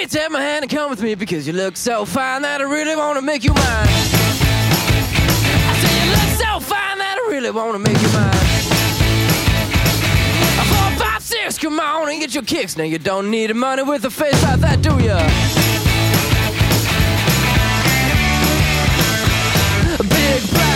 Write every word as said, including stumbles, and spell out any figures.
take my hand and come with me, because you look so fine that I really wanna make you mine. I say you look so fine that I really wanna make you mine. Four, five, six, come on and get your kicks. Now you don't need money with a face like that, do ya? Big black